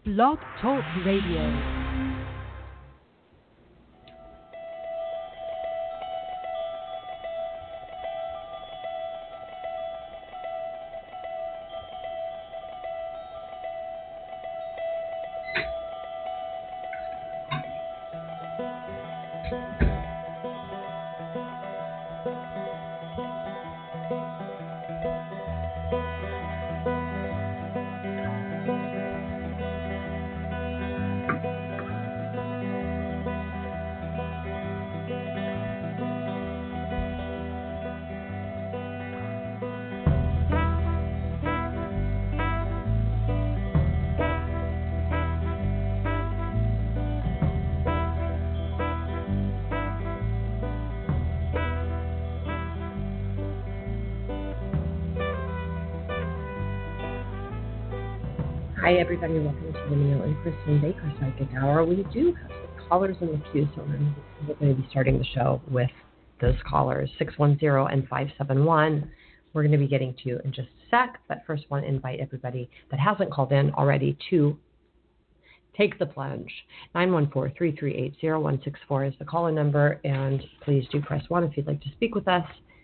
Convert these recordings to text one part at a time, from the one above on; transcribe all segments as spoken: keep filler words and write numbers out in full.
Blog Talk Radio. Hi, everybody. Welcome to the Neil and Kristen Baker Psychic Hour. We do have some callers in the queue, so we're going to be starting the show with those callers, six one zero and five seven one. We're going to be getting to in just a sec, but first I want to invite everybody that hasn't called in already to take the plunge. nine one four, three three eight, zero one six four is the caller number, and please do press one if you'd like to speak with us.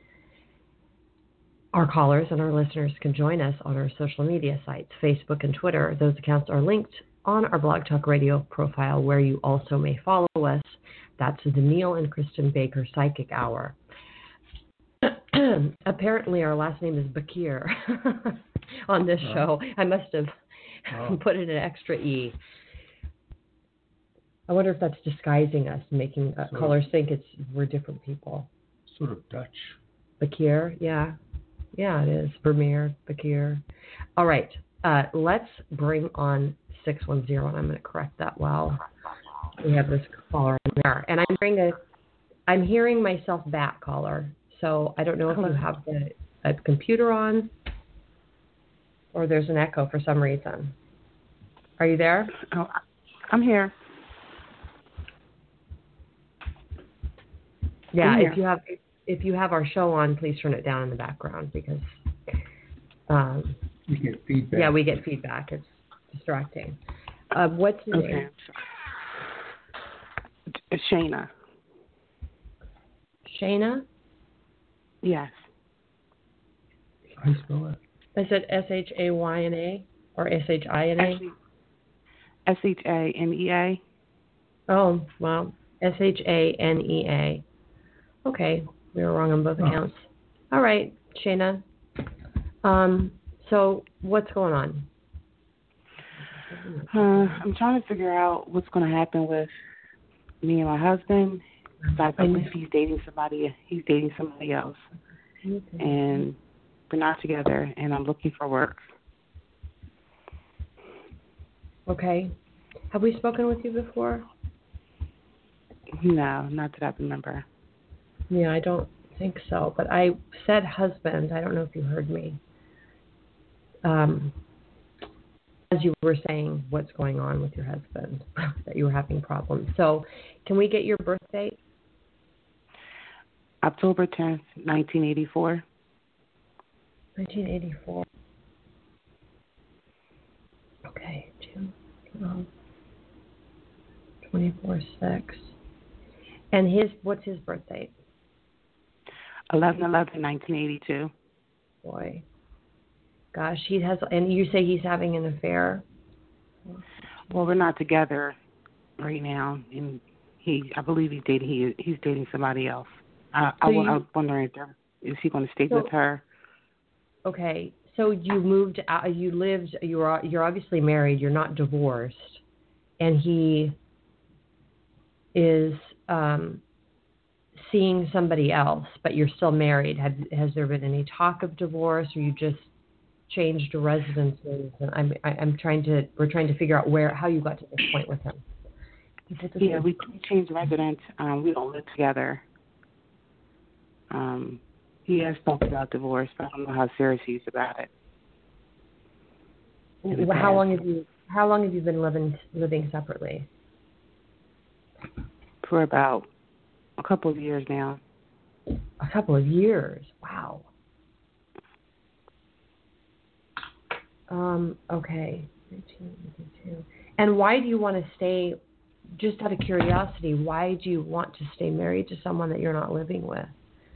Our callers and our listeners can join us on our social media sites, Facebook and Twitter. Those accounts are linked on our Blog Talk Radio profile, where you also may follow us. That's the Neil and Kristen Baker Psychic Hour. Apparently, our last name is Bakir on this oh. show. I must have oh. put in an extra E. I wonder if that's disguising us, making uh, callers think it's we're different people. Sort of Dutch. Bakir, yeah. Yeah, it is. Vermeer, Bakir. All right. Uh, let's bring on six one zero, and I'm going to correct that while we have this caller in there. And I'm hearing, a, I'm hearing myself back, caller. So I don't know if you have the a computer on or there's an echo for some reason. Are you there? Oh, I'm here. Yeah, I'm here. if you have... If you have our show on, please turn it down in the background because um, we get feedback. Yeah, we get feedback. It's distracting. Uh, what's your okay. name? It's Shayna. Shayna? Yes. How do you spell it? Is it S H A Y N A or S H I N A? S H A N E A. Oh, well, S H A N E A. Okay. We were wrong on both oh. accounts. All right, Shayna. Um, so what's going on? Uh, I'm trying to figure out what's going to happen with me and my husband. I believe he's dating somebody. He's dating somebody else, okay. and we're not together. And I'm looking for work. Okay. Have we spoken with you before? No, not that I remember. Yeah, I don't think so. But I said husband. I don't know if you heard me. Um, as you were saying what's going on with your husband, that you were having problems. So can we get your birth date? October tenth, nineteen eighty-four. nineteen eighty-four. Okay, two, twelve, twenty-four, six. And his, what's his birth date? eleven eleven nineteen eighty-two. Boy. Gosh, he has, and you say he's having an affair? Well, we're not together right now, and he, I believe he's dating, he, he's dating somebody else. I, so I, you, I was wondering, if there, is he going to stay so, with her? Okay, so you moved out, you lived, you were, you're obviously married, you're not divorced, and he is um, seeing somebody else, but you're still married. Have, has there been any talk of divorce, or you just changed residences? And I'm I'm trying to we're trying to figure out where how you got to this point with him. Yeah, we changed residence. Um, we don't live together. Um, he has spoken about divorce, but I don't know how serious he is about it. Well, how long have you how long have you been living living separately? For about a couple of years now. A couple of years. Wow. Um, okay. nineteen eighty-two. And why do you want to stay, just out of curiosity, why do you want to stay married to someone that you're not living with?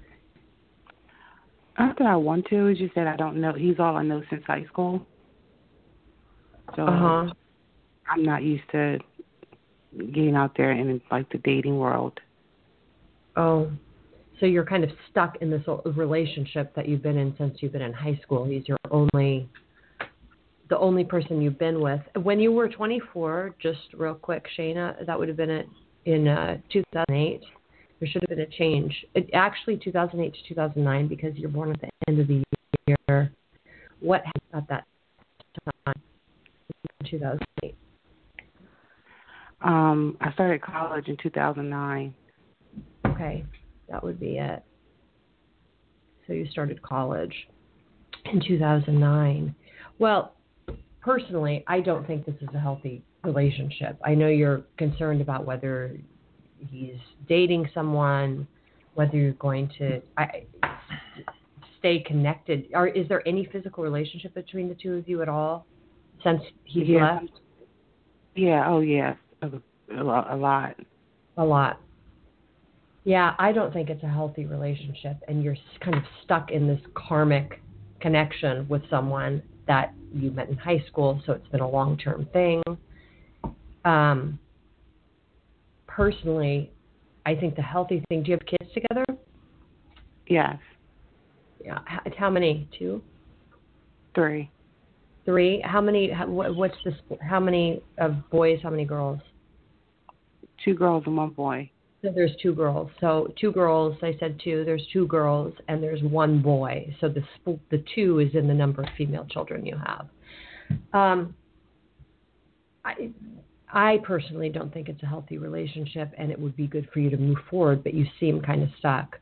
Not that I want to, it's just that I don't know. He's all I know since high school. So Uh-huh. I'm not used to getting out there in, like, the dating world. Oh, so you're kind of stuck in this relationship that you've been in since you've been in high school. He's your only, the only person you've been with. When you were twenty-four, just real quick, Shayna, that would have been it in uh, two thousand eight. There should have been a change. It, actually, two thousand eight to two thousand nine, because you're born at the end of the year. What happened at that time in two thousand eight? Um, I started college in two thousand nine. Okay, that would be it. So you started college in two thousand nine. Well, personally, I don't think this is a healthy relationship. I know you're concerned about whether he's dating someone, whether you're going to I, stay connected. Or is there any physical relationship between the two of you at all since he's yeah. left? Yeah, oh, yeah, a, a lot. A lot. A lot. Yeah, I don't think it's a healthy relationship, and you're kind of stuck in this karmic connection with someone that you met in high school, so it's been a long-term thing. Um, personally, I think the healthy thing, do you have kids together? Yes. Yeah. How, how many? Two? Three. Three? How many, how, what's this, how many of boys, how many girls? Two girls and one boy. So there's two girls. So two girls, I said two, there's two girls, and there's one boy. So the the two is in the number of female children you have. Um, I, I personally don't think it's a healthy relationship, and it would be good for you to move forward, but you seem kind of stuck.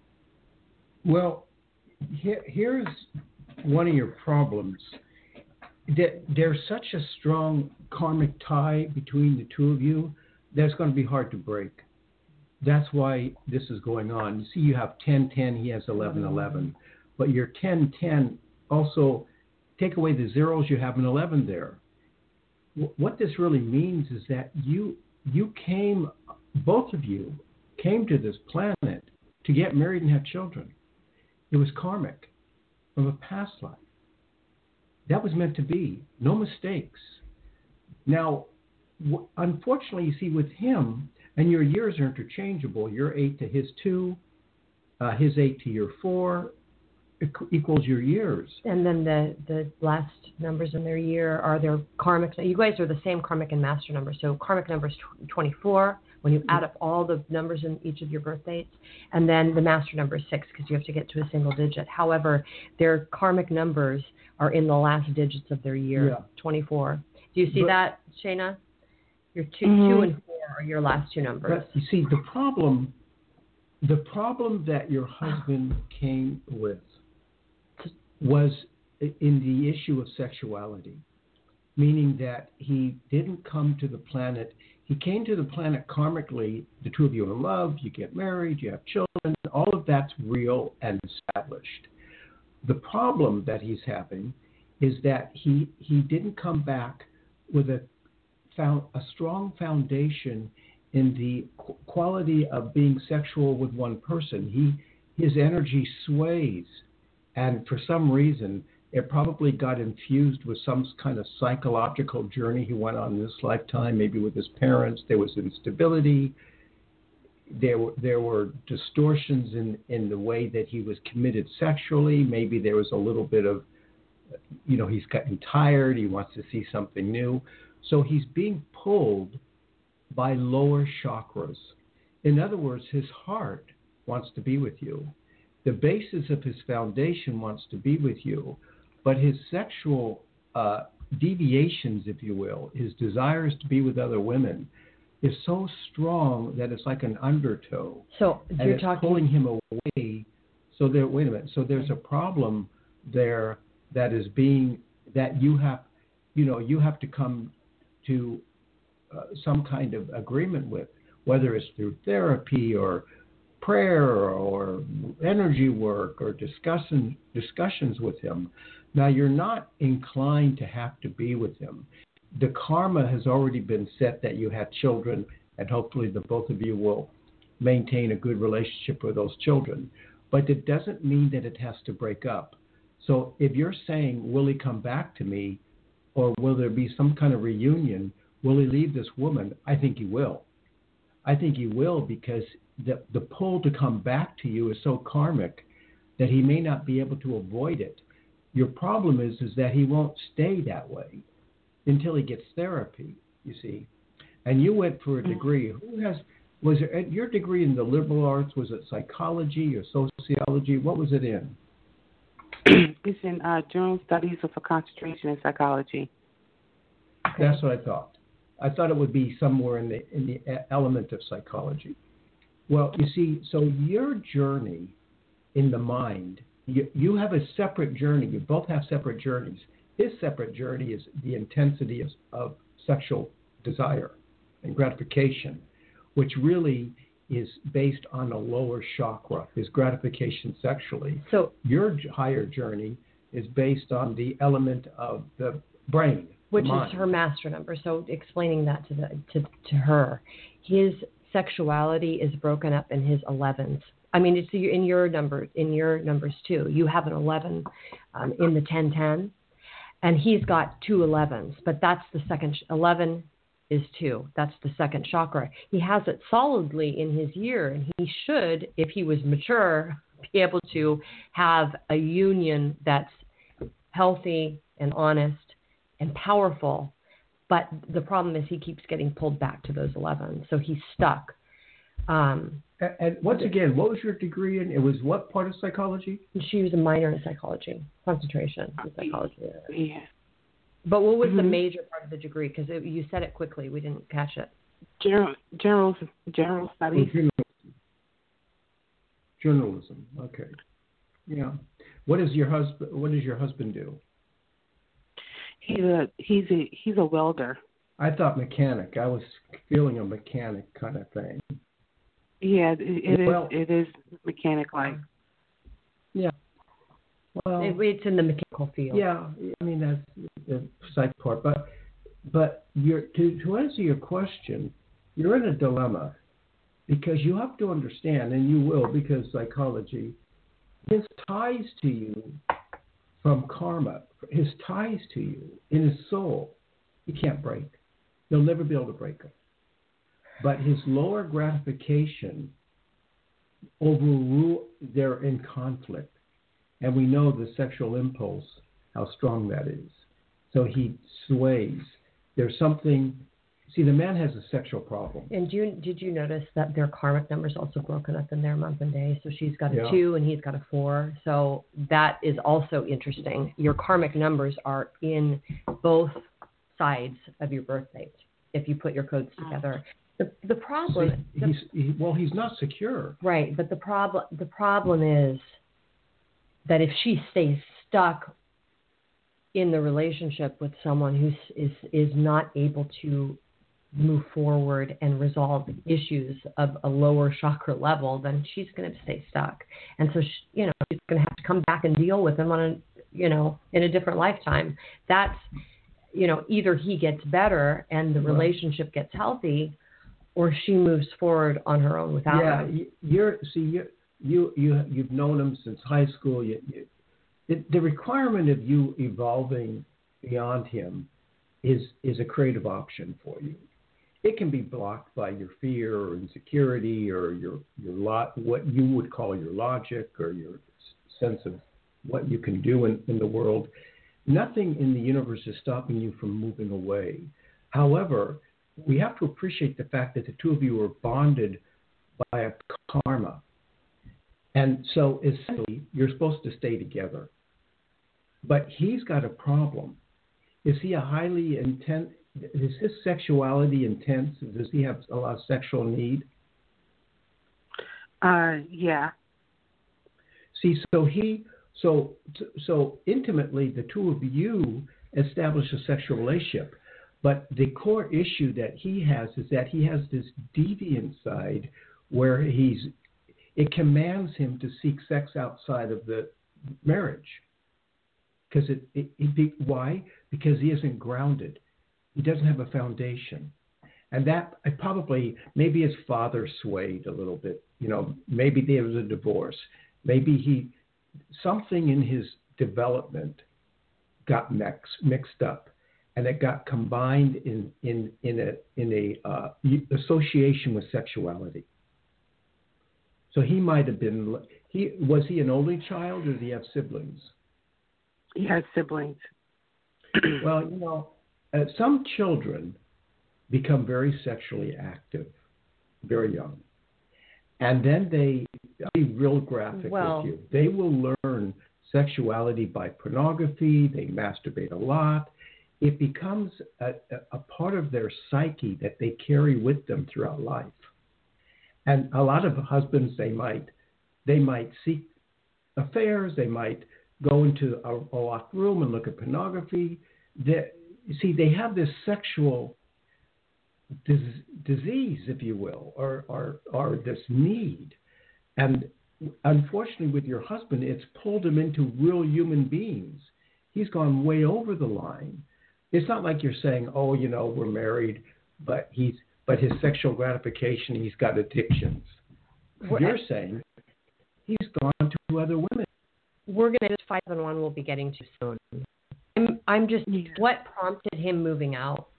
Well, here, here's one of your problems. That there's such a strong karmic tie between the two of you that's going to be hard to break. That's why this is going on. You see, you have ten ten, he has eleven eleven. But your ten ten also, take away the zeros, you have an eleven there. W- what this really means is that you you came, both of you came to this planet to get married and have children. It was karmic from a past life. That was meant to be. No mistakes. Now, w- unfortunately, you see, with him, and your years are interchangeable. Your eight to his two, uh, his eight to your four, equals your years. And then the, the last numbers in their year are their karmic. You guys are the same karmic and master numbers. So karmic number is twenty-four when you add up all the numbers in each of your birth dates. And then the master number is six because you have to get to a single digit. However, their karmic numbers are in the last digits of their year, yeah. twenty-four. Do you see but, that, Shayna? Your two, mm-hmm. two and four are your last two numbers. But you see, the problem, the problem that your husband came with was in the issue of sexuality, meaning that he didn't come to the planet. He came to the planet karmically. The two of you are in love. You get married. You have children. All of that's real and established. The problem that he's having is that he he didn't come back with a found a strong foundation in the qu- quality of being sexual with one person. He his energy sways, and for some reason, it probably got infused with some kind of psychological journey he went on in this lifetime, maybe with his parents. There was instability. There were there were distortions in, in the way that he was committed sexually. Maybe there was a little bit of, you know, he's getting tired. He wants to see something new. So he's being pulled by lower chakras. In other words, his heart wants to be with you. The basis of his foundation wants to be with you, but his sexual uh, deviations, if you will, his desires to be with other women, is so strong that it's like an undertow. So and you're it's talking pulling him away. So there, wait a minute. So there's a problem there that is being that you have, you know, you have to come to uh, some kind of agreement with, whether it's through therapy or prayer or energy work or discussing discussions with him. Now, you're not inclined to have to be with him. the karma has already been set that you had children, and hopefully the both of you will maintain a good relationship with those children. But it doesn't mean that it has to break up. So if you're saying, will he come back to me, or will there be some kind of reunion? Will he leave this woman? I think he will. I think he will, because the, the pull to come back to you is so karmic that he may not be able to avoid it. Your problem is, is that he won't stay that way until he gets therapy, you see. And you went for a degree. Who has, was it your degree in the liberal arts? Was it psychology or sociology? What was it in? It's in uh, general studies with a concentration in psychology. That's what I thought. I thought it would be somewhere in the in the element of psychology. Well, you see, so your journey in the mind, you, you have a separate journey. You both have separate journeys. His separate journey is the intensity of, of sexual desire and gratification, which really is based on a lower chakra, his gratification sexually. So your higher journey is based on the element of the brain, which the is her master number. So explaining that to the to, to her, his sexuality is broken up in his elevens. I mean, it's in your number, in your numbers too. You have an eleven um, in the ten ten, and he's got two elevens, but that's the second. eleven is two. That's the second chakra. He has it solidly in his year, and he should, if he was mature, be able to have a union that's healthy and honest and powerful. But the problem is he keeps getting pulled back to those elevens, so he's stuck. Um, and, and once again, what was your degree in? It was what part of psychology? She was a minor in psychology, concentration in psychology. Yeah. But what was mm-hmm. the major part of the degree? Because you said it quickly, we didn't catch it. General, general, general studies. Journalism. Journalism. Okay. Yeah. What is your husband? What does your husband do? He's a he's a he's a welder. I thought mechanic. I was feeling a mechanic kind of thing. Yeah, it, it well, is. It is mechanic like. Yeah. Well, it, it's in the mechanical field. Yeah, I mean that's the psych part, but but you're, to to answer your question, you're in a dilemma because you have to understand, and you will, because psychology, his ties to you from karma, his ties to you in his soul, he can't break. He'll never be able to break them. But his lower gratification overrule, they're in conflict. And we know the sexual impulse, how strong that is. So he sways. There's something, see, the man has a sexual problem. And do you, did you notice that their karmic number is also broken up in their month and day? So she's got a yeah. two and he's got a four. So that is also interesting. Your karmic numbers are in both sides of your birth date if you put your codes together. The, the problem... See, he's, he, well, he's not secure. Right, but the problem the problem is that if she stays stuck in the relationship with someone who is is not able to move forward and resolve issues of a lower chakra level, then she's going to stay stuck. And so, she, you know, she's going to have to come back and deal with him on a, you know, in a different lifetime. That's, you know, either he gets better and the relationship gets healthy, or she moves forward on her own without yeah, him. Yeah, you're see you you you you've known him since high school. You, you, the, the requirement of you evolving beyond him is is a creative option for you. It can be blocked by your fear or insecurity or your your lot what you would call your logic or your sense of what you can do in, in the world. Nothing in the universe is stopping you from moving away. However, we have to appreciate the fact that the two of you are bonded by a karma. And so essentially, you're supposed to stay together. But he's got a problem. Is he a highly intense, is his sexuality intense? Does he have a lot of sexual need? Uh, yeah. See, so he, so, so intimately, the two of you establish a sexual relationship. But the core issue that he has is that he has this deviant side where he's, it commands him to seek sex outside of the marriage. Because it, it, it, why? Because he isn't grounded. he doesn't have a foundation. And that I probably, maybe his father swayed a little bit. You know, maybe there was a divorce. Maybe he, something in his development got mix, mixed up, and it got combined in in in a in a uh, association with sexuality. So he might have been. He was he an only child, or did he have siblings? He has siblings. Well, you know, uh, some children become very sexually active, very young. And then they, I'll be real graphic well, with you, they will learn sexuality by pornography, they masturbate a lot. It becomes a, a part of their psyche that they carry with them throughout life. And a lot of husbands, they might, they might seek affairs, they might go into a, a locked room and look at pornography. They, see, they have this sexual dis- disease, if you will, or, or, or this need. And unfortunately, with your husband, it's pulled him into real human beings. He's gone way over the line. It's not like you're saying, oh, you know, we're married, but he's but his sexual gratification, he's got addictions. We're, you're saying he's gone to other women. We're going to, this five seven one we'll be getting to soon. I'm, I'm just, yeah. What prompted him moving out?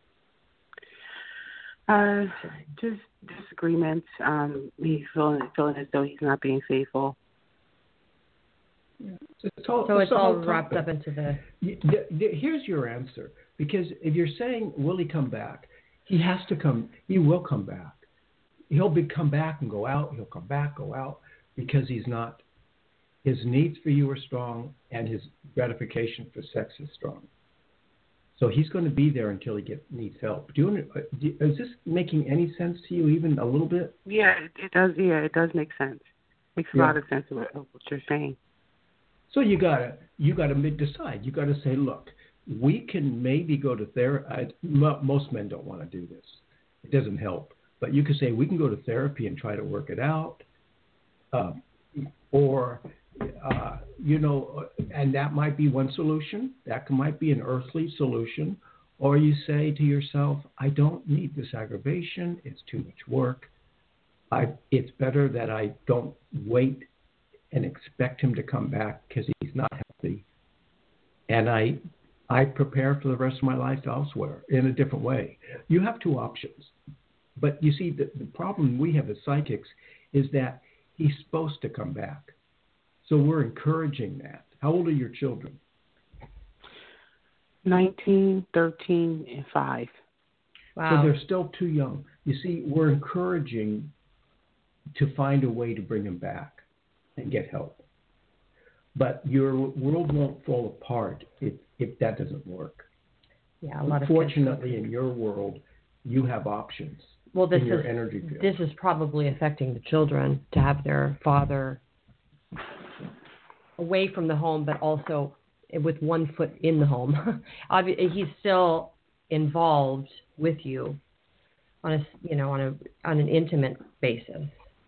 Uh, just disagreements. Um, he's feeling, feeling as though he's not being faithful. Yeah. It's all, so it's, it's all topic. wrapped up into the... Here's your answer. Because if you're saying, will he come back? He has to come. He will come back. He'll be, come back and go out. He'll come back, go out, because he's not... His needs for you are strong, and his gratification for sex is strong. So he's going to be there until he get, needs help. Do you, is this making any sense to you, even a little bit? Yeah, it, it does. Yeah, it does make sense. Makes a yeah. lot of sense of what, of what you're saying. So you gotta you gotta decide. You gotta say, look, we can maybe go to therapy. Most men don't want to do this. It doesn't help. But you could say we can go to therapy and try to work it out, uh, or uh, you know, and that might be one solution. That might be an earthly solution. Or you say to yourself, I don't need this aggravation. It's too much work. I, it's better that I don't wait and expect him to come back because he's not healthy. And I I prepare for the rest of my life elsewhere in a different way. You have two options. But you see, the, the problem we have as psychics is that he's supposed to come back. So we're encouraging that. How old are your children? nineteen, thirteen, and five. Wow. So they're still too young. You see, we're encouraging to find a way to bring him back and get help. But your world won't fall apart if, if that doesn't work. Yeah, a lot Fortunately, of in your world, you have options well, this in your is, energy field. This is probably affecting the children to have their father away from the home, but also with one foot in the home. He's still involved with you on a, you know, on a on an intimate basis.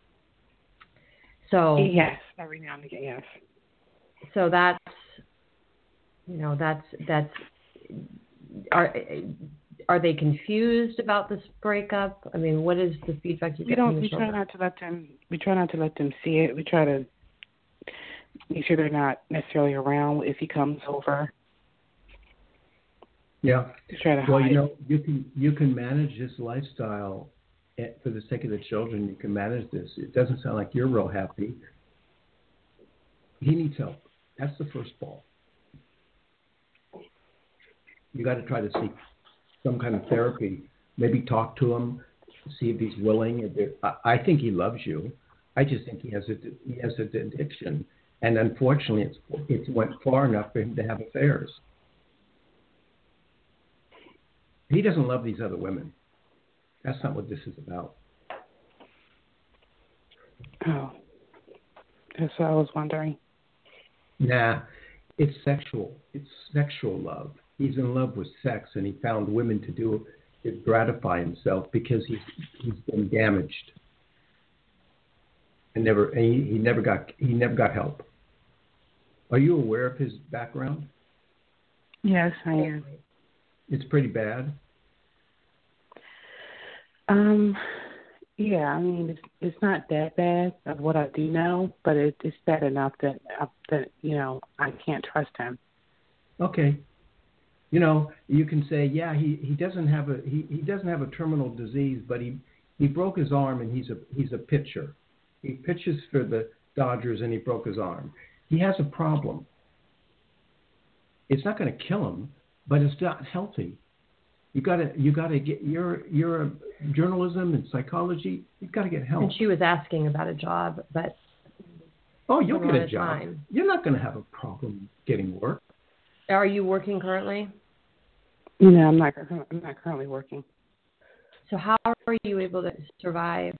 So yes, every now and again, yes. So that's, you know, that's that's. Are are they confused about this breakup? I mean, what is the feedback you we get don't, from the we children? try not to let them. We try not to let them see it. We try to make sure they're not necessarily around if he comes over. Yeah. To try to well, hide. you know, you can you can manage this lifestyle for the sake of the children. You can manage this. It doesn't sound like you're real happy. He needs help. That's the first ball. You got to try to seek some kind of therapy. Maybe talk to him, see if he's willing. I think he loves you. I just think he has a he has an addiction, and unfortunately, it's it went far enough for him to have affairs. He doesn't love these other women. That's not what this is about. Oh, that's what I was wondering. Nah, it's sexual. It's sexual love. He's in love with sex, and he found women to do to gratify himself because he's he's been damaged, and never and he, he never got he never got help. Are you aware of his background? Yes, I am. It's pretty bad. Um, yeah, I mean, it's, it's not that bad of what I do know, but it, it's bad enough that, uh, that, you know, I can't trust him. Okay. You know, you can say, yeah, he, he doesn't have a he, he doesn't have a terminal disease, but he, he broke his arm and he's a he's a pitcher. He pitches for the Dodgers and he broke his arm. He has a problem. It's not going to kill him, but it's not healthy. You gotta you gotta get you're you're a journalism and psychology. You've got to get help. And she was asking about a job, but oh, you'll get a a job. time. You're not going to have a problem getting work. Are you working currently? No, I'm not. I'm not currently working. So how are you able to survive?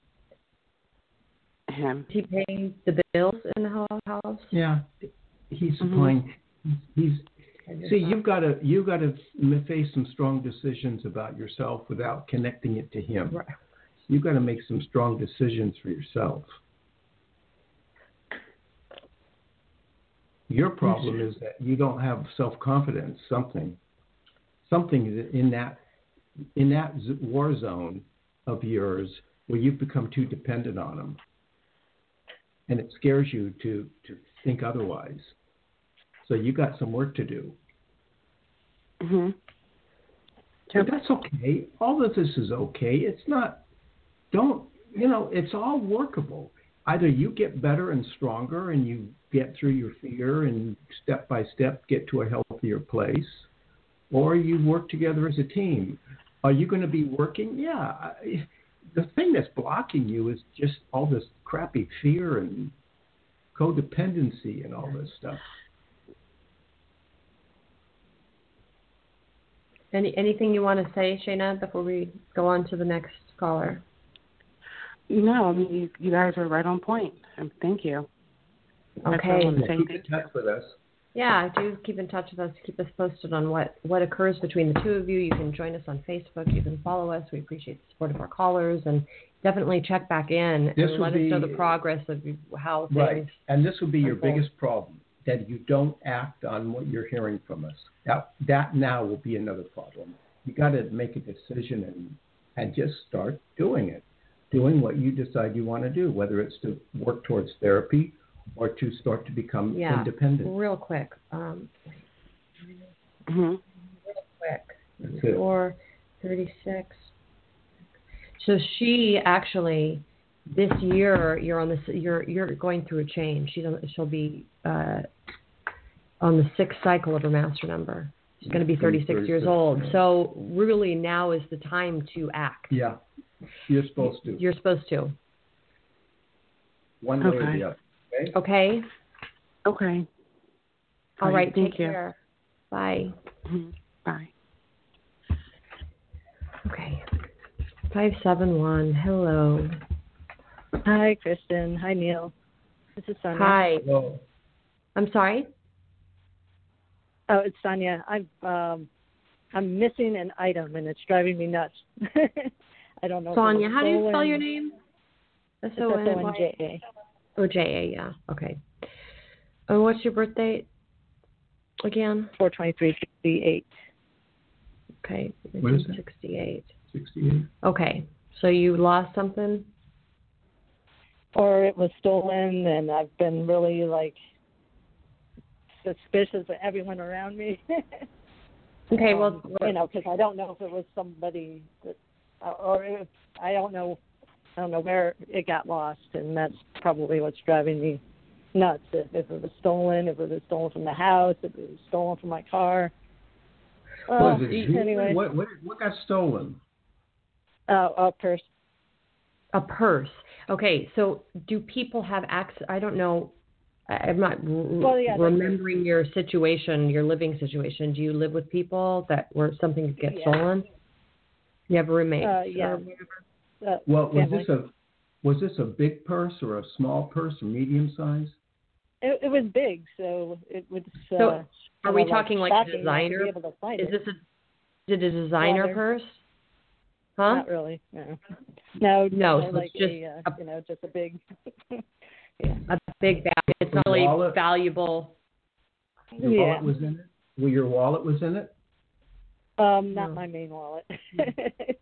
Him. Does he pay the bills in the house? Yeah, he's supplying. Mm-hmm. He's see. You've got to you've got to face some strong decisions about yourself without connecting it to him. Right. You've got to make some strong decisions for yourself. Your problem is that you don't have self-confidence. Something, something in that in that war zone of yours where you've become too dependent on him, and it scares you to to think otherwise. So you got some work to do. Mm-hmm. But that's okay. All of this is okay. It's not. Don't you know? It's all workable. Either you get better and stronger and you get through your fear and step by step get to a healthier place, or you work together as a team. Are you going to be working? Yeah. The thing that's blocking you is just all this crappy fear and codependency and all this stuff. Any anything you want to say, Shayna, before we go on to the next caller? No, I mean, you, you guys are right on point. Um, thank you. Okay. Yeah, keep in touch with us. Yeah, do keep in touch with us. Keep us posted on what, what occurs between the two of you. You can join us on Facebook. You can follow us. We appreciate the support of our callers. And definitely check back in This and let be, us know the progress of how things Right. And this will be your unfold. biggest problem, that you don't act on what you're hearing from us. That, that now will be another problem. You got to make a decision and, and just start doing it. Doing what you decide you want to do, whether it's to work towards therapy or to start to become yeah, independent. Real quick. Um, Mm-hmm. Real quick. four thirty-six. So she actually, this year, you're on this. You're you're going through a change. She's on, she'll be uh, on the sixth cycle of her master number. She's going to be thirty-six, thirty-six years old. Yeah. So really, now is the time to act. Yeah. You're supposed to. You're supposed to. One way okay. or the other. Okay? Okay. Okay. All right. Thank Take you. care. Bye. Mm-hmm. Bye. Okay. five seven one. Hello. Hi, Kristen. Hi, Neil. This is Sonia. Hi. Hello. I'm sorry? Oh, it's Sonia. I'm um, I'm missing an item, and it's driving me nuts. I don't know. Sonia, how do you stolen. spell your name? S O N J A. Oh, J A, yeah. Okay. And what's your birth date again? four twenty-three sixty-eight. Okay. What is it? sixty-eight. sixty-eight. Okay. So you lost something? Or it was stolen, and I've been really, like, suspicious of everyone around me. Okay, um, well, you know, because I don't know if it was somebody that, or if I don't know, I don't know where it got lost, and that's probably what's driving me nuts. If, if it was stolen, if it was stolen from the house, if it was stolen from my car. Was Uh, it anyway, what, what what got stolen? uh, a purse. a purse. Okay, so do people have access? I don't know. I- I'm not r- Well, yeah, remembering your situation, your living situation. Do you live with people that where something could get Yeah. stolen? You have roommates? Uh, yeah. or whatever? Uh, Well, was family. this a was this a big purse or a small purse or medium size? It, it was big, so it was. Uh, So, are we kinda talking like a shocking not to designer? Be able to find Is it. this a is it a designer Well, purse? Huh? Not really. No. No. No, more so it's like just a, uh, a- you know, just a big. yeah. A big bag. It's not A really wallet? valuable. Your Yeah. wallet was in it? Well, your wallet was in it? Um, not No. my main wallet.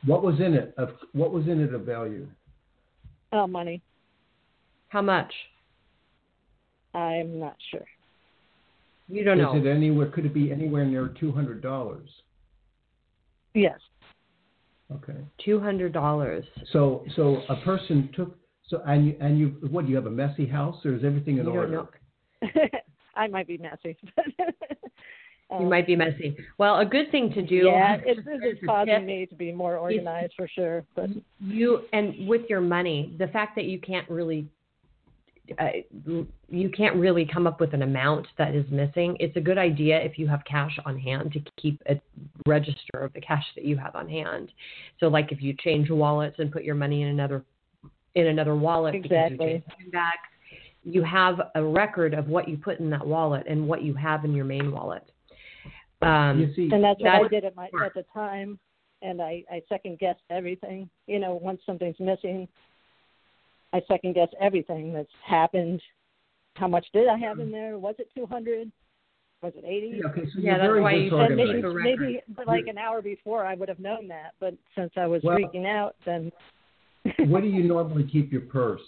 What was in it? Of what was in it of value? Oh, money. How much? I'm not sure. You don't know. Is it anywhere? Could it be anywhere near two hundred dollars? Yes. Okay. Two hundred dollars. So, so a person took. So, and you, and you, what do you have? A messy house, or is everything in You order? don't know. I might be messy. um, You might be messy. Well, a good thing to do. Yeah, it's, it's a causing tip. me to be more organized for sure. But You and with your money, the fact that you can't really, uh, you can't really come up with an amount that is missing. It's a good idea if you have cash on hand to keep a register of the cash that you have on hand. So, like if you change wallets and put your money in another in another wallet exactly. because you change bags, you have a record of what you put in that wallet and what you have in your main wallet. Um, you see, and that's what that's, I did at my at the time, and I, I second guessed everything. You know, once something's missing, I second guess everything that's happened. How much did I have in there? Was it two hundred? Was it eighty? Okay, so yeah, you're that's very why you And maybe, disorganized. maybe but like an hour before I would have known that, but since I was Well, freaking out, then. Where do you normally keep your purse?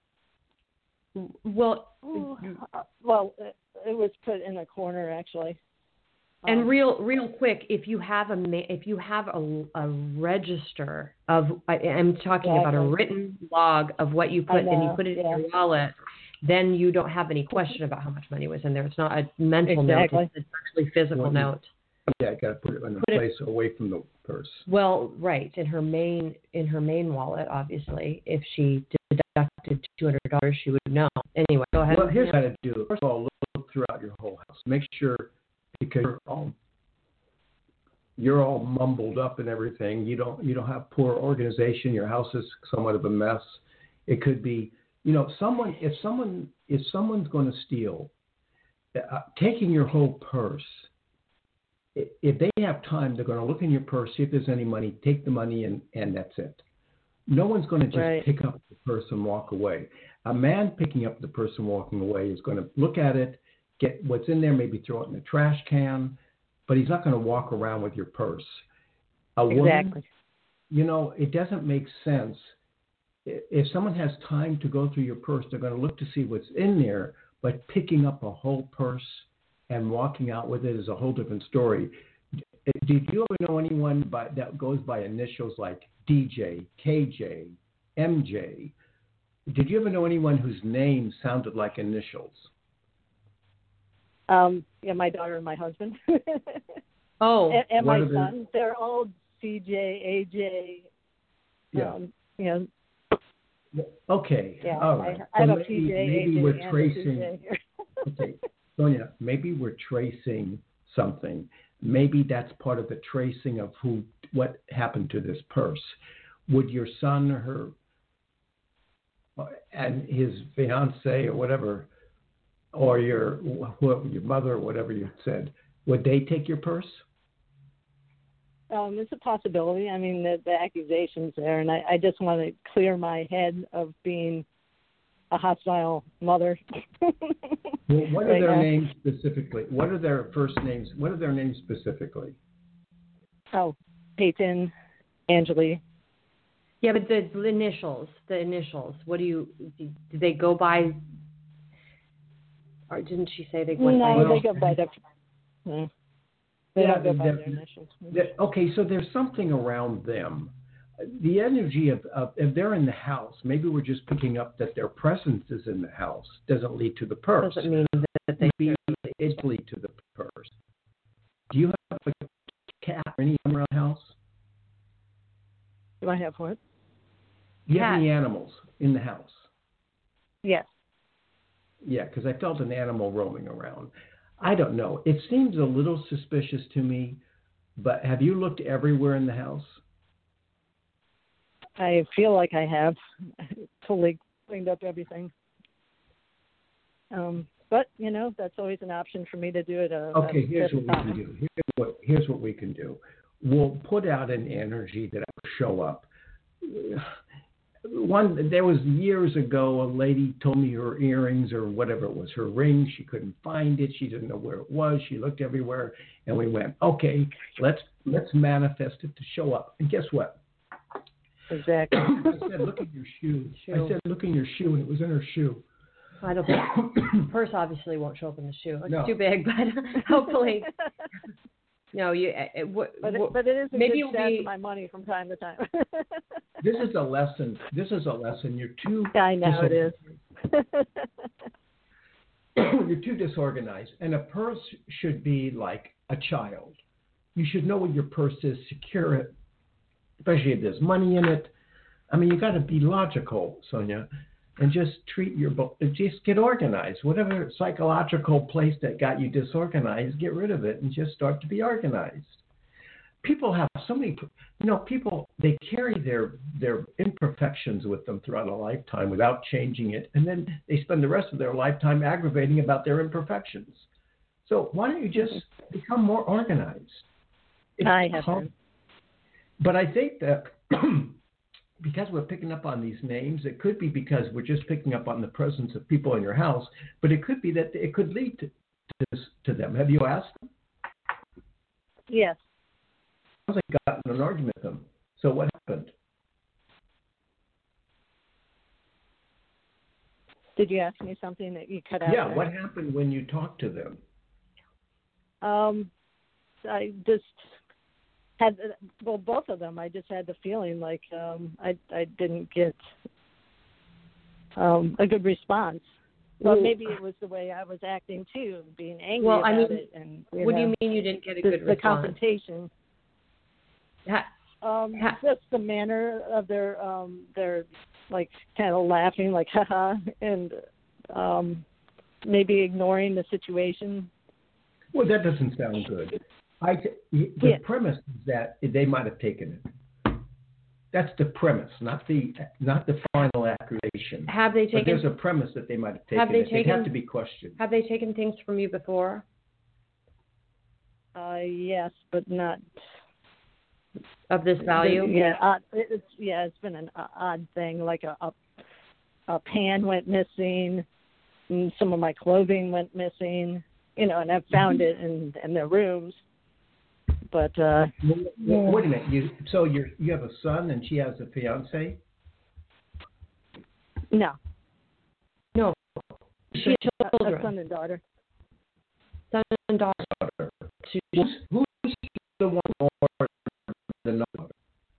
well, Well, it, it was put in a corner actually. and Um, real, real quick, if you have a ma- if you have a, a register of, I, I'm talking Yeah, about a I know. written log of what you I put and you know, put it yeah. in your wallet, then you don't have any question about how much money was in there. It's not a mental Exactly. note; it's actually physical Well, note. Yeah, I got to put it in a Put it- place away from the purse. Well, right in her main in her main wallet, obviously. If she deducted two hundred dollars, she would know. Anyway, go ahead. Well, here's what to do. First of all, look throughout your whole house. Make sure, because you're all, you're all mumbled up and everything. You don't you don't have poor organization. Your house is somewhat of a mess. It could be, you know, someone if someone if someone's going to steal, uh, taking your whole purse. If they have time, they're going to look in your purse, see if there's any money, take the money, and, and that's it. No one's going to just Right. pick up the purse and walk away. A man picking up the purse and walking away is going to look at it, get what's in there, maybe throw it in the trash can, but he's not going to walk around with your purse. A woman, Exactly. you know, it doesn't make sense. If someone has time to go through your purse, they're going to look to see what's in there, but picking up a whole purse and walking out with it is a whole different story. Did you ever know anyone by, that goes by initials like D J, K J, M J? Did you ever know anyone whose name sounded like initials? Um, yeah, my daughter and my husband. Oh, and, and What my are the- son. They're all C J, A J. Yeah. Um, you know, Okay. yeah. All right. I, I have So a maybe, P J, maybe A J, we're and a tracing. C J here. Okay, Sonia, maybe we're tracing something. Maybe that's part of the tracing of who, what happened to this purse. Would your son or her, and his fiance or whatever, or your whoever, your mother or whatever you said, would they take your purse? Um, it's a possibility. I mean, the, the accusation's there, and I, I just want to clear my head of being a hostile mother. Well, what are Right their now. names specifically? What are their first names? What are their names specifically? Oh, Peyton, Angeli. yeah, but the, the initials, the initials. What do you? Did, did they go by? Or didn't she say they went No, by? Well- they go by the. Hmm. They Yeah, don't go by the- their initials. That- okay, so there's something around them. The energy of, of if they're in the house, maybe we're just picking up that their presence is in the house. Doesn't lead to the purse. Doesn't mean that they. Maybe it lead to the purse. Do you have a cat or any animal around the house? Do I have what? Do you have Cat. any animals in the house? Yes. Yeah, because I felt an animal roaming around. I don't know. It seems a little suspicious to me, but have you looked everywhere in the house? I feel like I have totally cleaned up everything. Um, but you know, that's always an option for me to do it. A, Okay, a here's bit what of we can time. do. Here's what, here's what we can do. We'll put out an energy that will show up. One, there was years ago, a lady told me her earrings or whatever it was, her ring, she couldn't find it. She didn't know where it was. She looked everywhere, and we went, okay, let's let's manifest it to show up. And guess what? exactly. I said, look at your shoe. Shoe. I said, look in your shoe, and it was in her shoe. I don't think purse obviously won't show up in the shoe. It's No. too big, but hopefully, no. You, it, it, but, it, but it is a maybe good it'll stash be of my money from time to time. This is a lesson. This is a lesson. You're too. Yeah, I know it is. You're too disorganized, and a purse should be like a child. You should know what your purse is, secure it, especially if there's money in it. I mean, you got to be logical, Sonia, and just treat your just get organized. Whatever psychological place that got you disorganized, get rid of it and just start to be organized. People have so many, you know, people, they carry their their imperfections with them throughout a lifetime without changing it, and then they spend the rest of their lifetime aggravating about their imperfections. So why don't you just become more organized? It's I have hard. been. But I think that because we're picking up on these names, it could be because we're just picking up on the presence of people in your house, but it could be that it could lead to, to, to them. Have you asked them? Yes. I got in an argument with them. So what happened? Did you ask me something that you cut out? Yeah, there? what happened when you talked to them? Um, I just had, well, both of them. I just had the feeling like um, I I didn't get um, a good response. Well, maybe it was the way I was acting too, being angry well, about I mean, it. And you what know, do you mean you didn't get a the, good the response? confrontation? Ha- Um, ha- just the manner of their um, their like kind of laughing, like haha, and um, maybe ignoring the situation. Well, that doesn't sound good. I the Yeah. premise is that they might have taken it. That's the premise, not the not the final accusation. have they But taken? there's a premise that they might have taken Have they it. They'd have taken- to be questioned. Have they taken things from you before? Uh, yes, but not Of this value? Yeah, odd, it's yeah, it's been an odd thing. Like a, a a pan went missing, and some of my clothing went missing. You know, and I've found it in in their rooms. But uh, Well, wait a minute. You so you you have a son and she has a fiance. no, No. She has a, a children. son and daughter. Son and daughter. Who's, who's the one more than the other?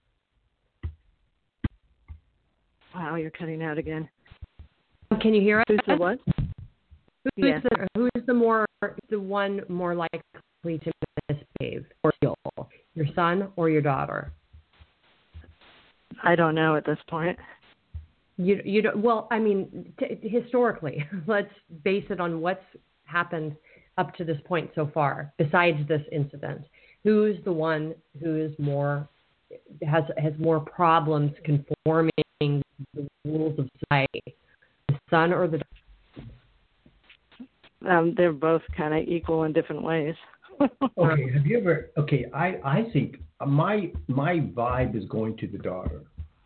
Wow, you're cutting out again. Can you hear us? Who's the what? Who's Yeah. the who's the more the one more likely to misbehave or steal? Your son or your daughter? I don't know at this point. You you don't. Well, I mean, t- historically, let's base it on what's happened up to this point so far. Besides this incident, who's the one who is more has has more problems conforming the rules of society? The son or the daughter? Um, they're both kind of equal in different ways. Okay, have you ever? Okay, I I think my my vibe is going to the daughter.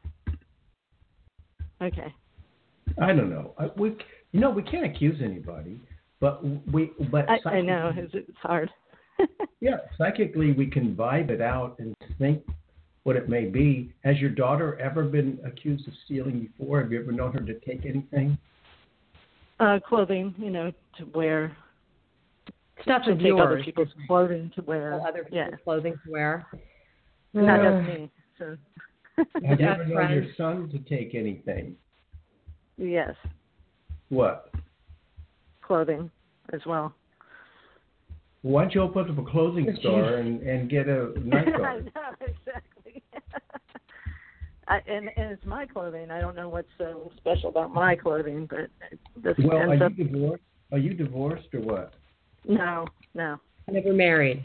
Okay. I don't know. I, we you know we can't accuse anybody, but we but I, I know it's, it's hard. Yeah, psychically we can vibe it out and think what it may be. Has your daughter ever been accused of stealing before? Have you ever known her to take anything? Uh, clothing, you know, to wear. Stuff To of take yours. other people's clothing to wear. Or other people's yeah. clothing to wear. Not Uh, just me. So. Have you Yeah, ever known friends. your son to take anything? Yes, What? clothing as well. Why don't you open up a clothing store and, and get a night I guard? know, exactly. I, and, and it's my clothing. I don't know what's so special about my clothing, but this Well, are ends you up. divorced? Are you divorced or what? No, no. Never married.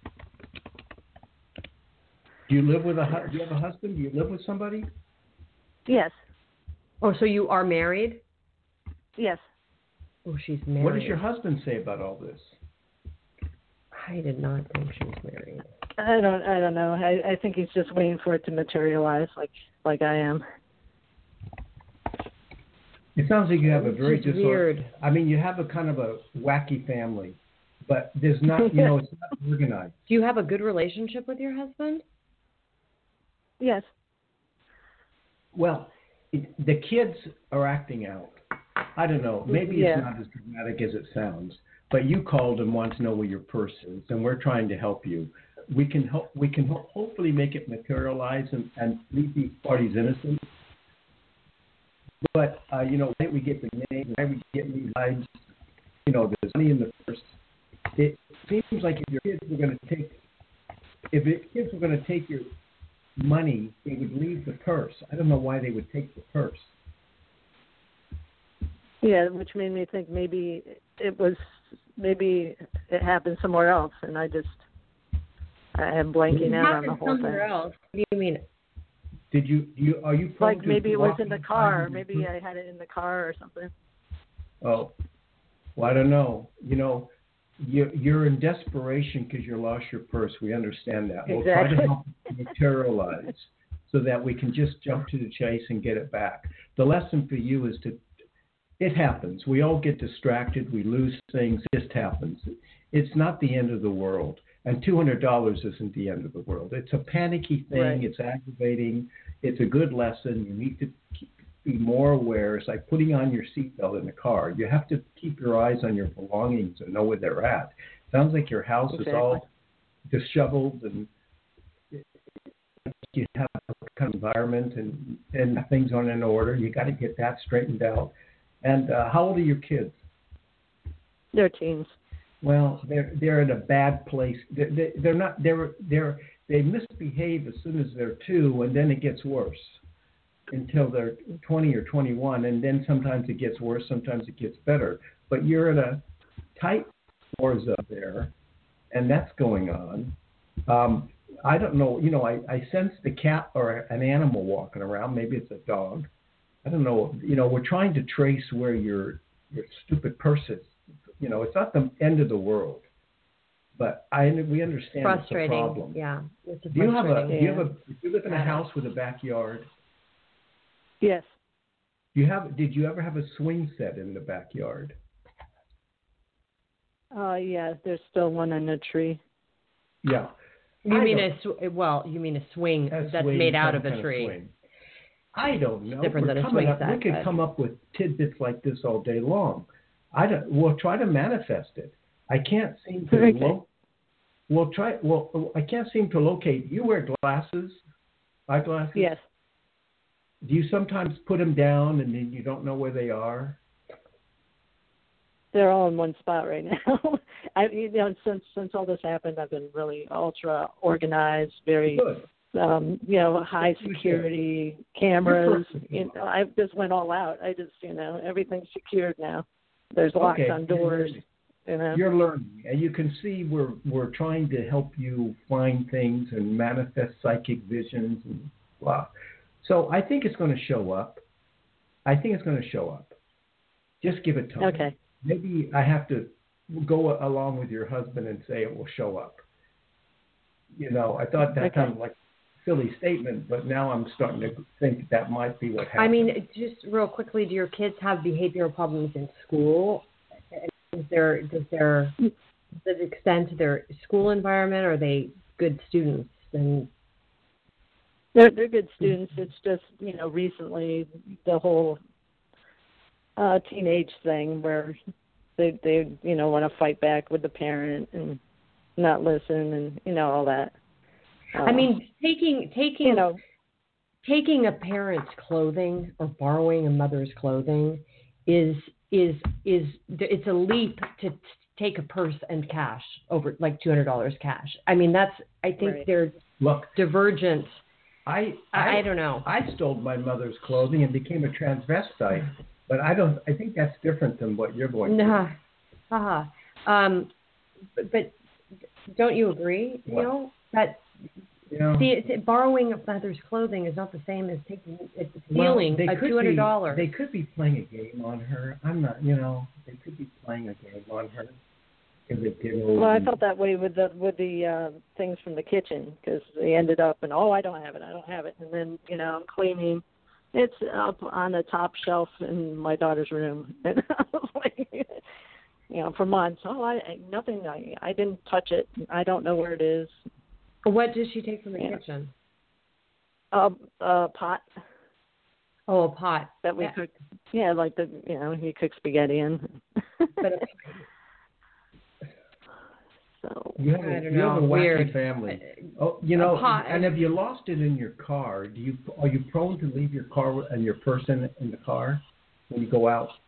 Do you live with a? hu- Do you have a husband? Do you live with somebody? Yes, Oh, so you are married? yes. Oh, she's married. What does your husband say about all this? I did not think she was married. I don't. I don't know. I, I think he's just waiting for it to materialize, like like I am. It sounds like you have a It's very just disor- weird. I mean, you have a kind of a wacky family, but there's not. You know, it's not organized. Do you have a good relationship with your husband? Yes. Well, it, the kids are acting out. I don't know. Maybe Yeah. it's not as dramatic as it sounds. But you called and want to know where your purse is, and we're trying to help you. We can help. We can ho- hopefully make it materialize and, and leave these parties innocent. But uh, you know, why we get the name, why we get these lives, you know, there's money in the purse. It seems like if your kids were going to take, if your kids were going to take your money, they would leave the purse. I don't know why they would take the purse. Yeah, which made me think maybe it was maybe it happened somewhere else, and I just I am blanking out on the whole somewhere thing. else. What do you mean? Did you? you are you prone Like to maybe it was in walking the car. behind Maybe your I had it in the car or something. Oh, well, I don't know. You know, you're, you're in desperation because you lost your purse. We understand that. We'll try to Exactly. help you materialize so that we can just jump to the chase and get it back. The lesson for you is to, it happens. We all get distracted. We lose things. It just happens. It's not the end of the world. And two hundred dollars isn't the end of the world. It's a panicky thing. Right. It's aggravating. It's a good lesson. You need to keep, be more aware. It's like putting on your seatbelt in the car. You have to keep your eyes on your belongings and know where they're at. Sounds like your house Exactly. is all disheveled and you have a kind of environment and, and things aren't in order. You got to get that straightened out. And uh, how old are your kids? They're teens. Well, they're they're in a bad place. They're, they, they're not. They're they're they misbehave as soon as they're two, and then it gets worse until they're twenty or twenty-one, and then sometimes it gets worse. Sometimes it gets better. But you're in a tight war zone there, and that's going on. Um, I don't know. You know, I, I sense the cat or an animal walking around. Maybe it's a dog. I don't know. You know, we're trying to trace where your your stupid purse is. You know, it's not the end of the world, but I we understand Frustrating. it's a problem. Yeah. It's a Do you have a frustrating. do you have a do you live in a house with a backyard? Yes. Do you have did you ever have a swing set in the backyard? Uh, yeah. There's still one in a tree. Yeah. You I mean don't- a sw- well? You mean a swing a that's swing, made out some of a kind tree? swing. I don't know. different We're than a coming swing up, set, we could but- come up with tidbits like this all day long. I don't. We'll try to manifest it. I can't seem to. Okay. Lo- we'll try. Well, I can't seem to locate. You wear glasses, eyeglasses. Yes. Do you sometimes put them down and then you don't know where they are? They're all in one spot right now. I, you know, since since all this happened, I've been really ultra organized, very, Good. um, you know, high Good. security cameras. You're perfect. You know, I just went all out. I just, you know, everything's secured now. There's locks Okay. on doors. You know. You're learning, and you can see we're we're trying to help you find things and manifest psychic visions and blah. So I think it's going to show up. I think it's going to show up. Just give it time. Okay. Maybe I have to go along with your husband and say it will show up. You know, I thought that Okay. sounded like a silly statement, but now I'm starting to think that might be what happened. I mean, just real quickly, do your kids have behavioral problems in school? Is there does their does it extend to their school environment? Or are they good students? And They're they're good students. It's just, you know, recently the whole uh teenage thing where they they you know want to fight back with the parent and not listen and you know all that. Uh, I mean, taking taking you know taking a parent's clothing or borrowing a mother's clothing is is is it's a leap to t- take a purse and cash over like two hundred dollars cash. I mean, that's I think Right. they're Look, divergent. I, I, I don't know. I stole my mother's clothing and became a transvestite, but I don't. I think that's different than what you're going through. Nah, haha. Um, but, but don't you agree? You What? know that You know, see, it's, borrowing a mother's clothing is not the same as taking it's well, stealing they a could two hundred dollars. be- They could be playing a game on her. I'm not. You know, they could be playing a game on her. If they get old well I and- felt that way with the with the uh, things from the kitchen because they ended up and oh I don't have it I don't have it and then you know I'm cleaning. It's up on the top shelf in my daughter's room, and I was like, you know, for months. Oh, I nothing. I I didn't touch it. I don't know where it is. What did she take from the Yeah. kitchen? A uh, uh, pot. Oh, a pot. that we Yeah. cook. Yeah, like the you know you cook spaghetti in. But a, So You have I a, don't you have a know, wacky weird. family. Oh, you know, pot- and have you lost it in your car? Do you are you prone to leave your car and your person in the car when you go out?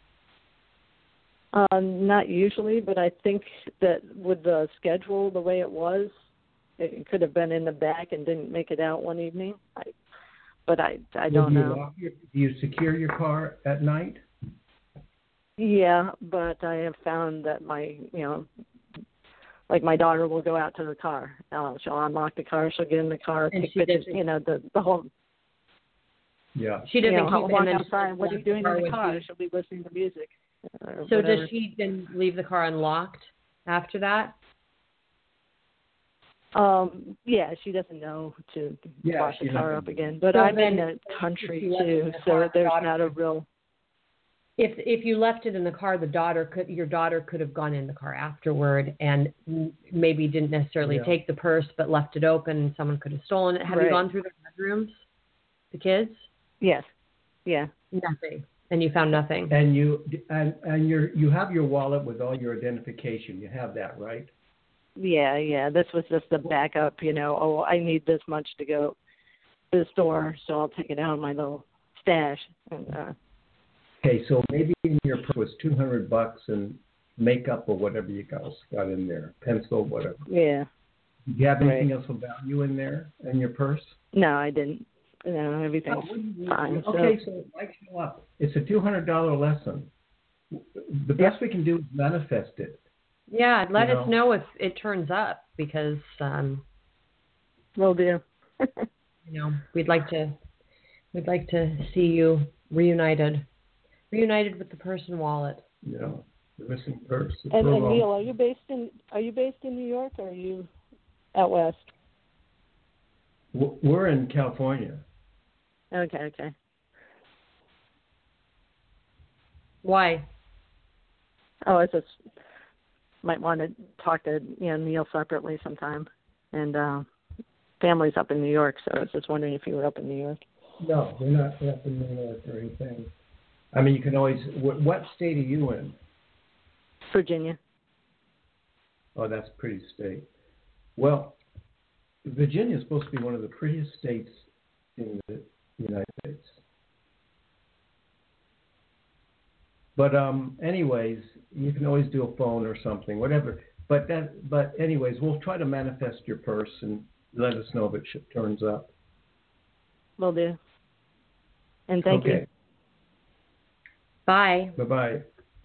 Um, not usually, but I think that with the schedule the way it was, it could have been in the back and didn't make it out one evening. I, but I, I don't do you know. lock your, do you secure your car at night? Yeah, but I have found that my, you know, like my daughter will go out to the car. Uh, she'll unlock the car. She'll get in the car, And take she pictures. doesn't- You know, the the whole. Yeah. She doesn't You know, keep I'll it. walk And then outside. What are you doing in the with car? you. She'll be listening to music. Or So whatever. does she then leave the car unlocked after that? Um, yeah, she doesn't know to Yeah, wash the she's car not- up again. But So I'm in then the country if you left it in too, the so car, there's daughter- not a real. If if you left it in the car, the daughter could your daughter could have gone in the car afterward and m- maybe didn't necessarily Yeah. take the purse, but left it open and someone could have stolen it. Have you Right. gone through the bedrooms, the kids? Yes. Yeah. Nothing, and you found nothing. And you and and you you have your wallet with all your identification. You have that, right? Yeah, yeah. This was just the backup, you know, oh, I need this much to go to the store, so I'll take it out of my little stash. And, uh, Okay, so maybe in your purse was two hundred bucks and makeup or whatever you got got in there, pencil, whatever. yeah. Do you have anything Right. else of value in there in your purse? No, I didn't. No, everything's Oh, what do you- fine. Okay, So, so it might show up. It's a two hundred dollar lesson. The best we can do is manifest it. Yeah, let You us know. know if it turns up because um, will do. you know we'd like to we'd like to see you reunited, reunited with the purse and wallet. You know, the missing purse. the And, and furlong. Neil, are you based in are you based in New York or are you out west? W- We're in California. Okay, okay. Why? Oh, I just might want to talk to you know Neil separately sometime. And uh, family's up in New York, so I was just wondering if you were up in New York. No, we're not up in New York or anything. I mean, you can always. What, what state are you in? Virginia. Oh, that's a pretty state. Well, Virginia is supposed to be one of the prettiest states in the United States. But um, anyways, you can always do a phone or something, whatever. But that, but anyways, we'll try to manifest your purse and let us know if it sh- turns up. Will do. And thank okay. Bye. Bye bye.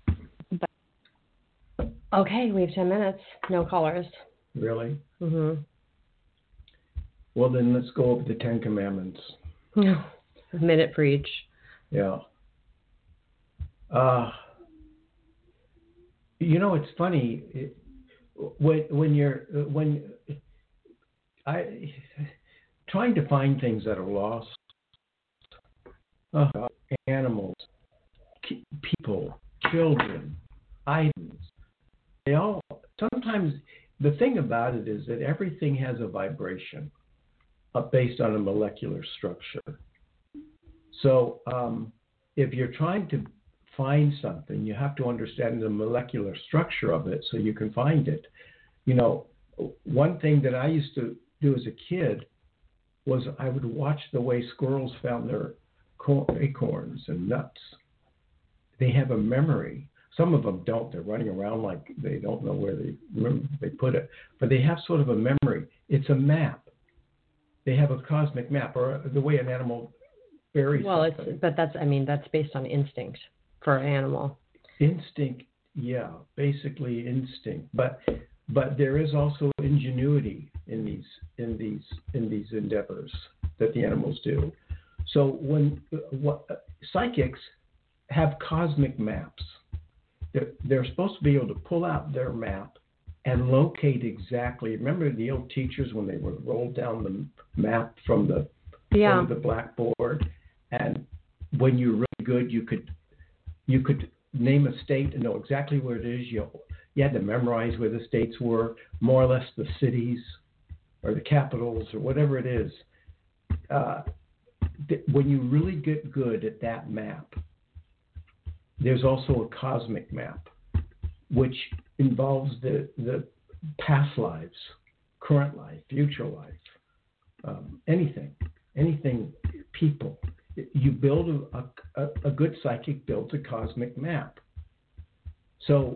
Okay, we have ten minutes. No callers. Really? Mm-hmm. Well, then let's go over the Ten Commandments. A minute for each. Yeah. Uh, you know, it's funny it, when when you're when I trying to find things that are lost, uh, animals, people, children, items. They all sometimes the thing about it is that everything has a vibration uh, based on a molecular structure. So um, if you're trying to find something, you have to understand the molecular structure of it so you can find it. You know, one thing that I used to do as a kid was I would watch the way squirrels found their acorns and nuts. They have a memory. Some of them don't. They're running around like they don't know where they they put it. But they have sort of a memory. It's a map. They have a cosmic map, or the way an animal buries Well, something. it's but that's I mean that's based on instinct for an animal. Instinct, yeah, basically instinct. But but there is also ingenuity in these in these in these endeavors that the animals do. So when what psychics have cosmic maps, they're, they're supposed to be able to pull out their map and locate exactly. Remember the old teachers when they would roll down the map from the Yeah. from the blackboard, and when you're really good, you could you could name a state and know exactly where it is. You you had to memorize where the states were, more or less the cities or the capitals or whatever it is. Uh, th- when you really get good at that map, there's also a cosmic map, which involves the, the past lives, current life, future life, um, anything, anything, people. You build a, a, a good psychic builds a cosmic map. So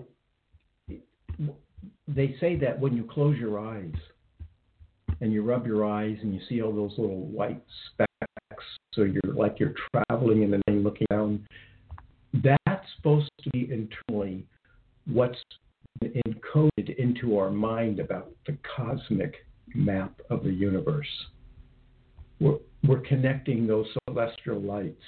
they say that when you close your eyes and you rub your eyes and you see all those little white specks, so you're like you're traveling in the night looking down, that's supposed to be internally what's encoded into our mind about the cosmic map of the universe. We're, we're connecting those celestial lights.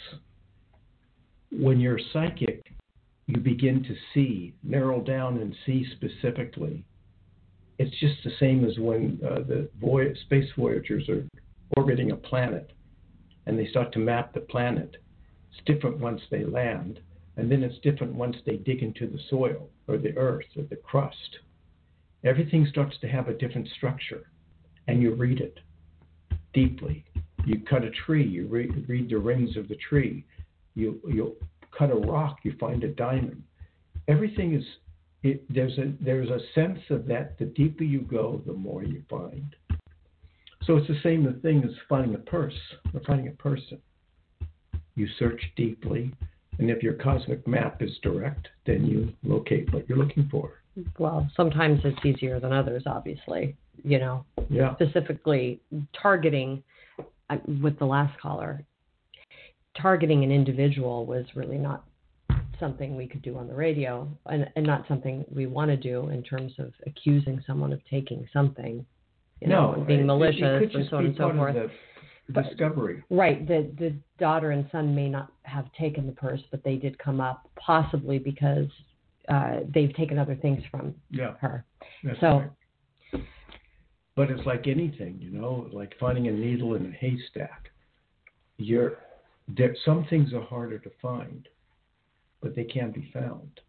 When you're psychic, you begin to see, narrow down and see specifically. It's just the same as when uh, the voy- space voyagers are orbiting a planet and they start to map the planet. It's different once they land, and then it's different once they dig into the soil or the earth or the crust. Everything starts to have a different structure, and you read it deeply. You cut a tree, you read, read the rings of the tree. You you cut a rock, you find a diamond. Everything is it, there's a there's a sense of that. The deeper you go, the more you find. So it's the same thing as finding a purse or finding a person. You search deeply, and if your cosmic map is direct, then you locate what you're looking for. Well, sometimes it's easier than others, obviously. You know, Yeah. specifically targeting. With the last caller, targeting an individual was really not something we could do on the radio, and, and not something we want to do in terms of accusing someone of taking something, you know, No, being it- malicious it could and just so on be and so part of forth. the But- discovery. Right. The the daughter and son may not have taken the purse, but they did come up, possibly because uh, they've taken other things from Yeah. her. That's So. right. But it's like anything, you know, like finding a needle in a haystack. You're, there, some things are harder to find, but they can be found.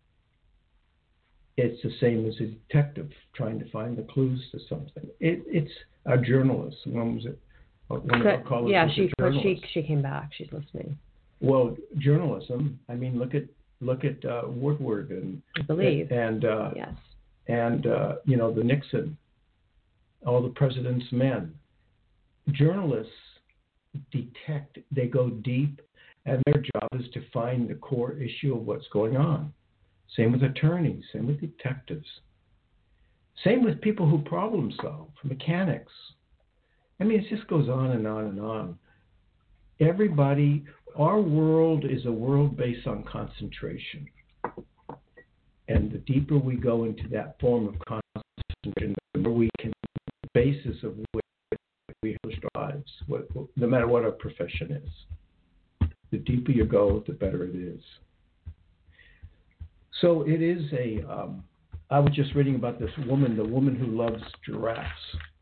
It's the same as a detective trying to find the clues to something. It, it's a journalist. When was it? One of our callers yeah, was she a journalist. she she came back. She's listening. Well, journalism. I mean, look at look at uh, Woodward and I believe. and uh, Yes. and uh, you know the Nixon. All the president's men. Journalists detect, they go deep, and their job is to find the core issue of what's going on. Same with attorneys, same with detectives. Same with people who problem solve, mechanics. I mean, it just goes on and on and on. Everybody, our world is a world based on concentration. And the deeper we go into that form of concentration, the more we can basis of which we have lives, what, no matter what our profession is. The deeper you go, the better it is. So it is a, um, I was just reading about this woman, the woman who loves giraffes.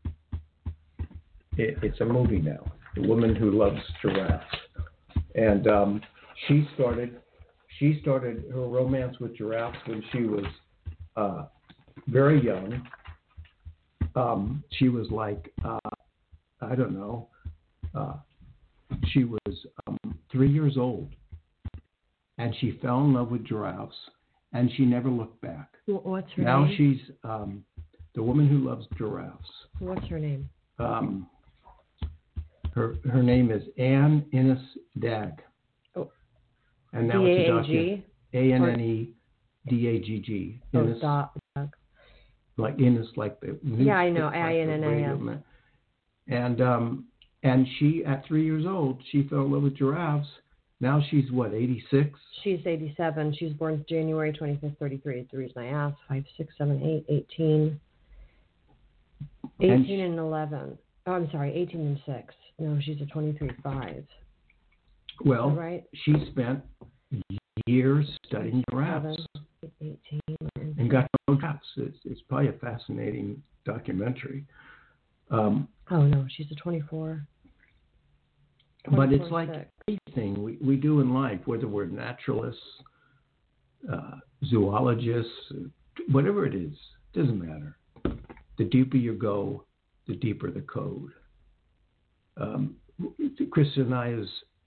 It, it's a movie now, The Woman Who Loves Giraffes. And um, she started, she started her romance with giraffes when she was uh, very young. Um, she was like, uh, I don't know, uh, she was um, three years old, and she fell in love with giraffes, and she never looked back. What's her now name? Now she's um, the woman who loves giraffes. What's her name? Um, her her name is Anne Innes Dagg. Oh. And now D it's a A N document. A N N E D A G G. Oh, Innes. Dog. Like Innes, like the Yeah, I know. like I N N A S. And um, and she, at three years old, she fell in love with giraffes. Now she's what, eighty-six? She's eighty-seven. She was born January twenty-fifth, thirty-three. It's the reason I asked. Five, six, seven, eight, eighteen. eighteen and, and eleven. Oh, I'm sorry, eighteen and six. No, she's a twenty-three five. Well, right? She spent years studying giraffes. eighteen, and got no giraffes. It's, it's probably a fascinating documentary. Um, oh, no, she's a twenty-four. But it's like anything we, we do in life, whether we're naturalists, uh, zoologists, whatever it is, doesn't matter. The deeper you go, the deeper the code. Um, Krista and I, as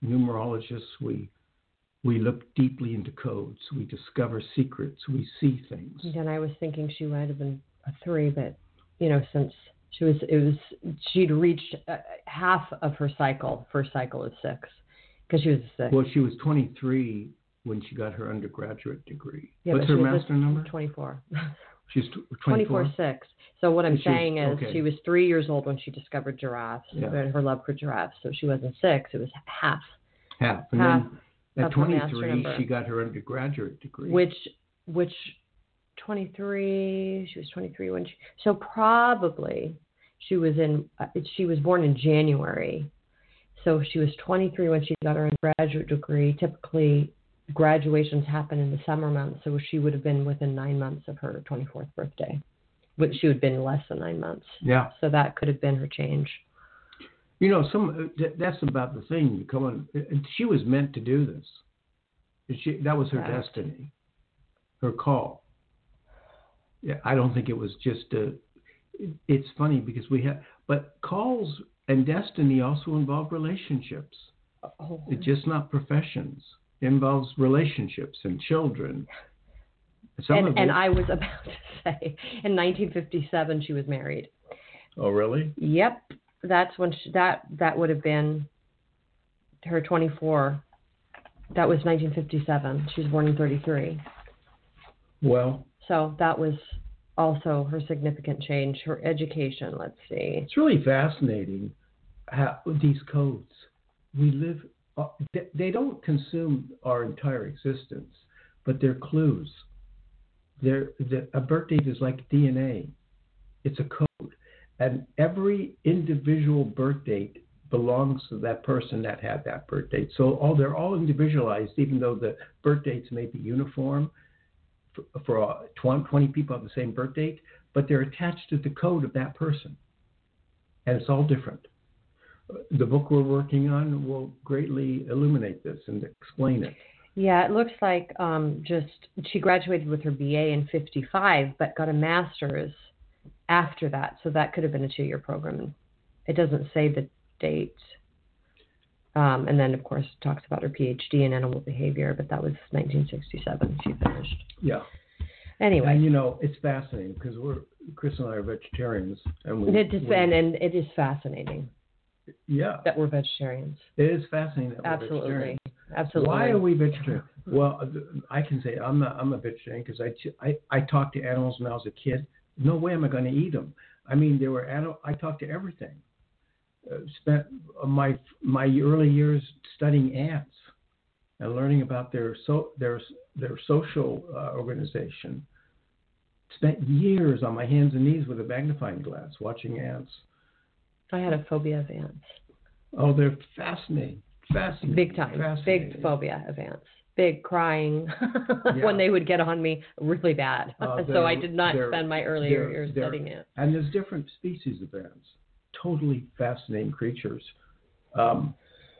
numerologists. We we look deeply into codes. We discover secrets. We see things. And I was thinking she might have been a three, but you know, since she was, it was she'd reached uh, half of her cycle. First cycle is six, because she was a six. Well, she was twenty-three when she got her undergraduate degree. Yeah, What's but her she was master number? twenty-four. She's twenty-four. twenty-four six. So what I'm And she was- saying is okay. she was three years old when she discovered giraffes, Yeah. her love for giraffes. So she wasn't six, it was half. Half. And Half then at of her master twenty-three, number. she got her undergraduate degree. Which, which twenty-three, she was twenty-three when she, so probably she was in, uh, she was born in January. So she was twenty-three when she got her undergraduate degree. Typically, graduations happen in the summer months, so she would have been within nine months of her twenty-fourth birthday. Which she would have been less than nine months. Yeah. So that could have been her change. You know, some that, that's about the thing. You come on. She was meant to do this. She, that was her Right. destiny, her call. Yeah, I don't think it was just a. It's funny because we have, but calls and destiny also involve relationships. Oh. It's just not professions. It involves relationships and children. Some And, of and it, I was about to say, in nineteen fifty-seven, she was married. Oh, really? Yep, that's when she, that that would have been her twenty-four. That was nineteen fifty-seven. She was born in thirty-three. Well, So that was also her significant change. Her education. Let's see. it's really fascinating how these codes. We live. Uh, they, they don't consume our entire existence, but they're clues. They're, the, a birth date is like D N A. It's a code. And every individual birth date belongs to that person that had that birth date. So all they're all individualized, even though the birth dates may be uniform for, for uh, twenty people have the same birth date, but they're attached to the code of that person. And it's all different. The book we're working on will greatly illuminate this and explain it. Yeah, it looks like um, just she graduated with her B A in fifty-five, but got a master's after that. So that could have been a two-year program. It doesn't say the date. Um, and then, of course, it talks about her P H D in animal behavior, but that was nineteen sixty-seven she finished. Yeah. Anyway. And, you know, it's fascinating because we're, Chris and I are vegetarians. And we, it is, we, and, and it is fascinating yeah, that we're vegetarians. it is fascinating that we're Absolutely. vegetarians. Absolutely. Why are we vegetarian? Well, I can say I'm not, I'm a vegetarian because I, I, I talked to animals when I was a kid. No way am I going to eat them. I mean, there were animal, I talked to everything. Uh, spent my my early years studying ants and learning about their so their their social uh, organization. Spent years on my hands and knees with a magnifying glass watching ants. I had a phobia of ants. Oh, they're fascinating, fascinating, Big time. fascinating. Big phobia of ants. Big crying Yeah. when they would get on me really bad. Uh, so I they're- did not they're- spend my earlier they're- years they're- studying it. And there's different species of ants, totally fascinating creatures. Um,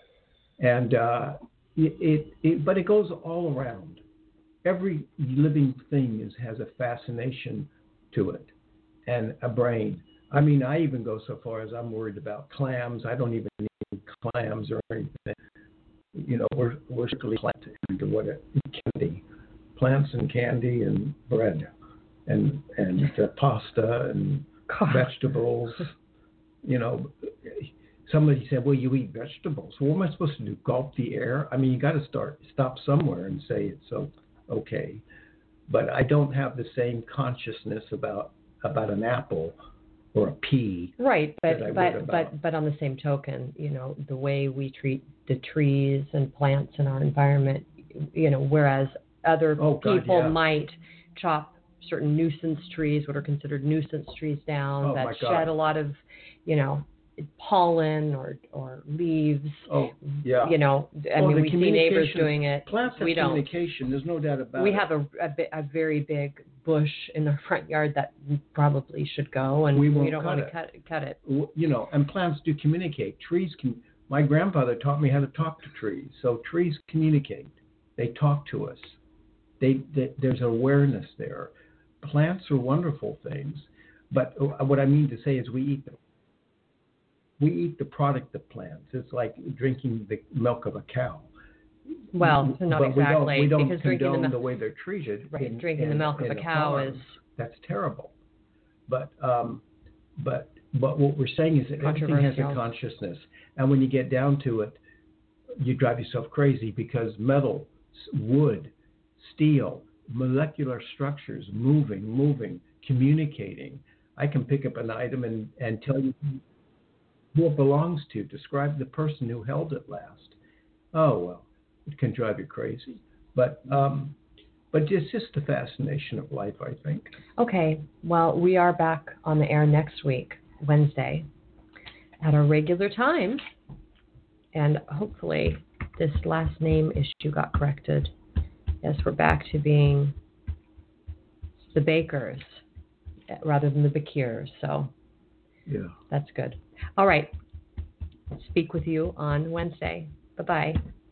and uh, it, it, it, but it goes all around. Every living thing is has a fascination to it, and a brain. I mean, I even go so far as I'm worried about clams. I don't even need clams or anything. You know, we're we're strictly plant and what it, candy, plants and candy and bread, and and uh, pasta and vegetables. You know, somebody said, "Well, you eat vegetables." Well, what am I supposed to do? Gulp the air? I mean, you got to start stop somewhere and say it's so okay. But I don't have the same consciousness about about an apple or a pea. Right, but that I would but about- but but on the same token, you know, the way we treat the trees and plants in our environment, you know, whereas other Oh, God, people yeah. might chop certain nuisance trees, what are considered nuisance trees down, Oh, that my God. shed a lot of, you know, pollen or or leaves. Oh, yeah. You know, I Oh, mean, the we see neighbors communication- doing it. Plants have we don't. communication. There's no doubt about We it. have a, a, bi- a very big bush in our front yard that probably should go, and We we, won't don't cut want to it. cut cut it. W- You know, and plants do communicate. Trees can. My grandfather taught me how to talk to trees. So trees communicate. They talk to us. They, they there's awareness there. Plants are wonderful things, but what I mean to say is we eat them. we eat the product of plants. It's like drinking the milk of a cow. Well, not but exactly, we don't, we don't because condone drinking the, the way they're treated. right, in, drinking in, the milk of a cow farm. is That's terrible. But um, but but what we're saying is that everything has a consciousness, and when you get down to it, you drive yourself crazy because metal, wood, steel, molecular structures, moving, moving, communicating. I can pick up an item and, and tell you who it belongs to, describe the person who held it last. Oh, well, it can drive you crazy. But um, but it's just the fascination of life, I think. Okay, well, we are back on the air next week, Wednesday, at our regular time. And hopefully this last name issue got corrected. Yes, we're back to being the Bakers rather than the Bakirs. So yeah, that's good. All right. Speak with you on Wednesday. Bye-bye.